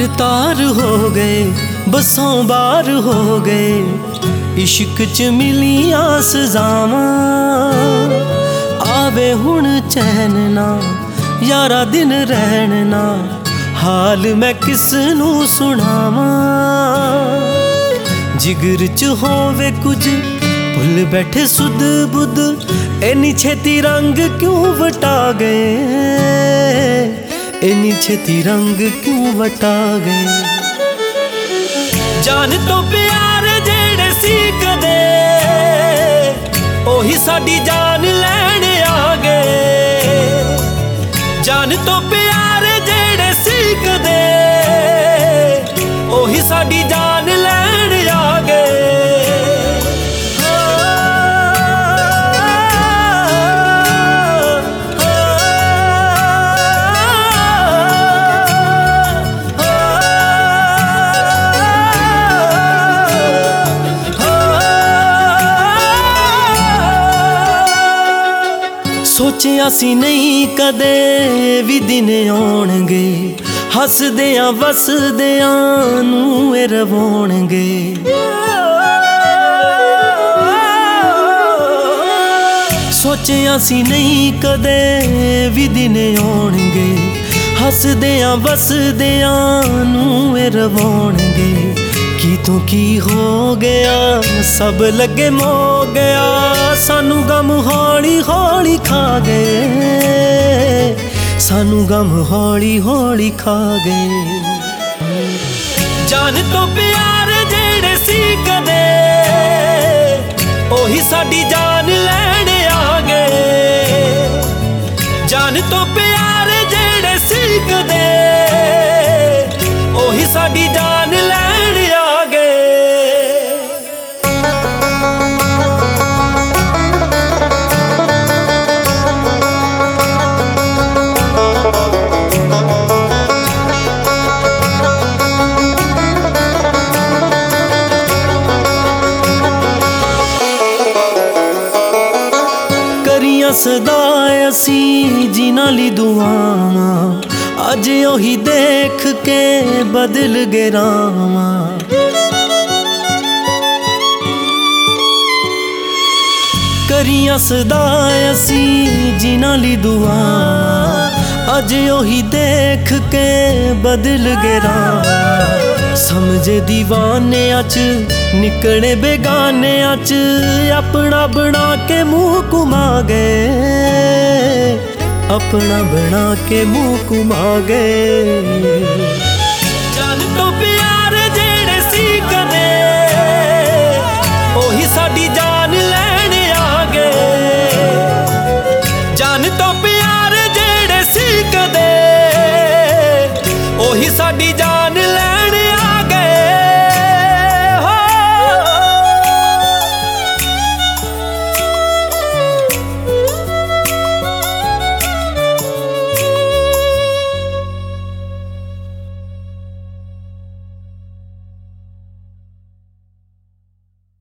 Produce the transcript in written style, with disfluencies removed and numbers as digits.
तार हो गए बसों बार हो गए इश्क च मिलियां सजावां आवे हुण चैन ना यारा दिन रहन ना हाल मैं किस नू सुनावां जिगर च होवे कुछ भुल बैठे सुध बुध इन्नी छेती रंग क्यों वटा गए इन्नी छेती रंग क्यों वटा गए जान तो प्यार जेड़े सी कदे ओही साडी जान लैण आ गए जान तो प्यार जेड़े सी कदे ओही साडी जान लैण आ गए सोचिया सी नहीं कदे भी दिन आउणगे हसदियां वसदियां नूं ए रवाउणगे सोचिया सी नहीं कदे भी दिन आउणगे हसदियां वसदियां नूं ए रवाउणगे की तो की हो गया सब लगे मो गया सानू गम हौली हौली खा गए सानू गम हौली हौली खा गए जान तो प्यार जेड़े सी कदे ओही साडी जान लैण आ गए जान तो प्यार जेड़े सी कदे ओही साडी जान लैण आ गए सदा असी जिन्हां लई दुआवां अज ओही देख के बदल गए रावां करियां सदा असी जिन्हां लई दुआवां अज ओही देख के बदल गए रावां समझे दीवाने च निकले बेगाने च अपना बना के मुंह घुमा गए अपना बना के मुंह घुमा गए जान तो प्यार जेड़े सी कदे ओही साडी जान